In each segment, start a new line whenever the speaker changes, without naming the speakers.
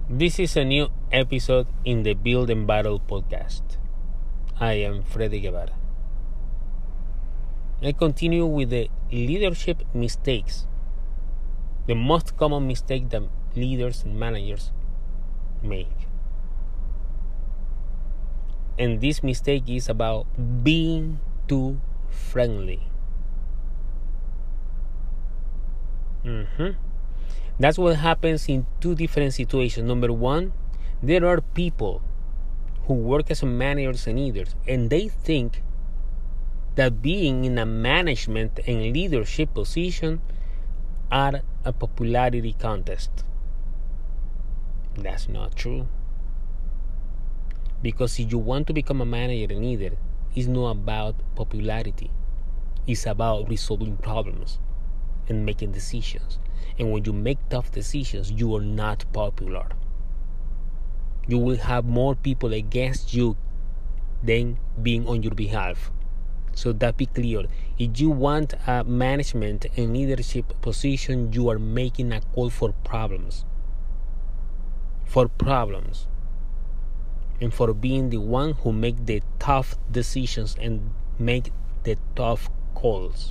This is a new episode in the Build and Battle podcast. I am Freddy Guevara. I continue with the leadership mistakes. The most common mistake that leaders and managers make. And this mistake is about being too friendly. That's what happens in two different situations. Number one, there are people who work as managers and leaders, and they think that being in a management and leadership position are a popularity contest. That's not true. Because if you want to become a manager and leader, it's not about popularity. It's about resolving problems and making decisions. And when you make tough decisions, you are not popular. You will have more people against you than being on your behalf. So that be clear. If you want a management and leadership position, you are making a call for problems. For problems. And for being the one who make the tough decisions and make the tough calls.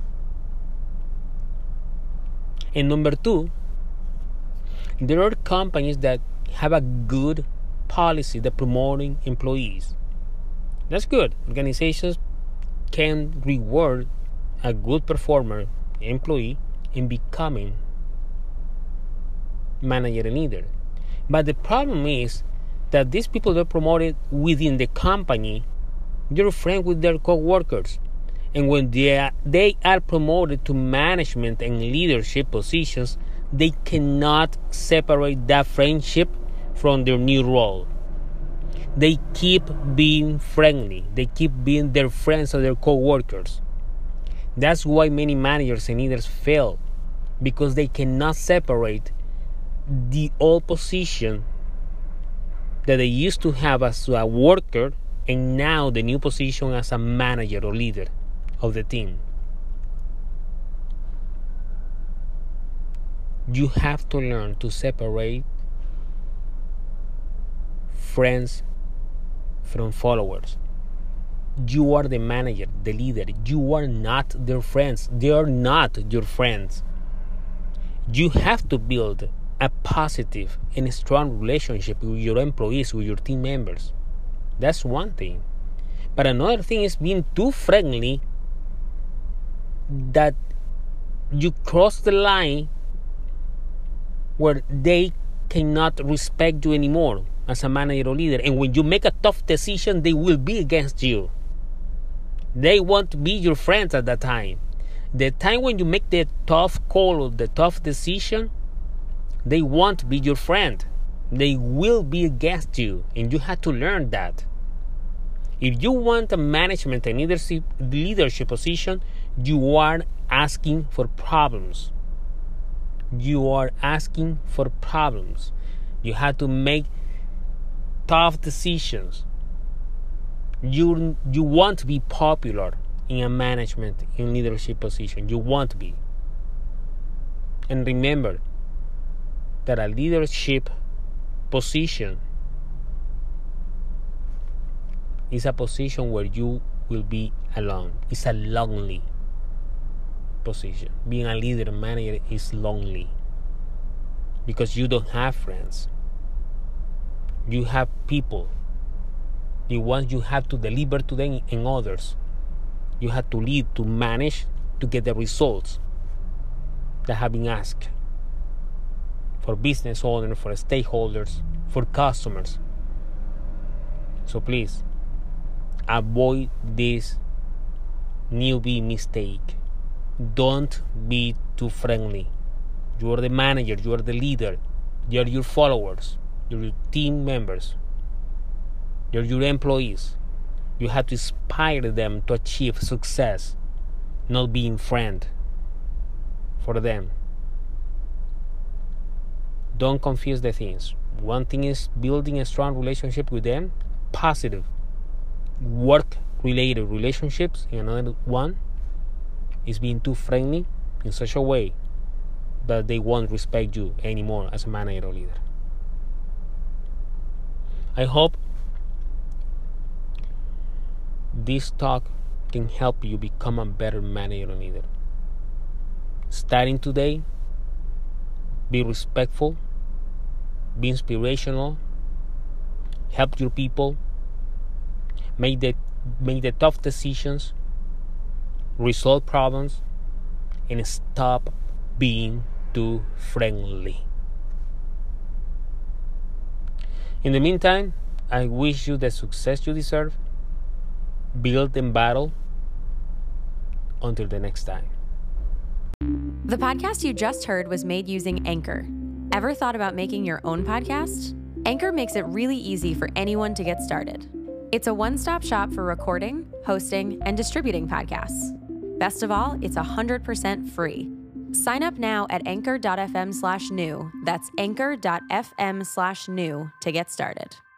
And number two, there are companies that have a good policy that promoting employees. That's good. Organizations can reward a good performer, employee, in becoming manager and leader. But the problem is that these people that are promoted within the company, they're friends with their co-workers. And when they are promoted to management and leadership positions, they cannot separate that friendship from their new role. They keep being friendly. They keep being their friends or their co-workers. That's why many managers and leaders fail, because they cannot separate the old position that they used to have as a worker and now the new position as a manager or leader of the team. You have to learn to separate friends from followers. You are the manager, the leader. You are not their friends. They are not your friends. You have to build a positive and strong relationship with your employees, with your team members. That's one thing. But another thing is being too friendly that you cross the line where they cannot respect you anymore as a manager or leader. And when you make a tough decision, they will be against you. They won't be your friends at that time. The time when you make the tough call or the tough decision, they won't be your friend. They will be against you. And you have to learn that. If you want a management and leadership position, you are asking for problems. You are asking for problems. You have to make tough decisions. You want to be popular in a management and leadership position. You want to be. And remember that a leadership position is a position where you will be alone. It's a lonely position. Being a leader and manager is lonely because you don't have friends. You have people. The ones you have to deliver to them and others. You have to lead, to manage, to get the results that have been asked for business owners, for stakeholders, for customers. So please, avoid this newbie mistake. Don't be too friendly. You are the manager, you are the leader, you are your followers, you're your team members, you're your employees. You have to inspire them to achieve success, not being friend for them. Don't confuse the things. One thing is building a strong relationship with them, positive work-related relationships, and another one is being too friendly in such a way that they won't respect you anymore as a manager or leader. I hope this talk can help you become a better manager and leader. Starting today, be respectful, be inspirational, help your people, make the tough decisions, resolve problems, and stop being too friendly. In the meantime, I wish you the success you deserve. Build and battle. Until the next time.
The podcast you just heard was made using Anchor. Ever thought about making your own podcast? Anchor makes it really easy for anyone to get started. It's a one-stop shop for recording, hosting, and distributing podcasts. Best of all, it's 100% free. Sign up now at anchor.fm/new. That's anchor.fm/new to get started.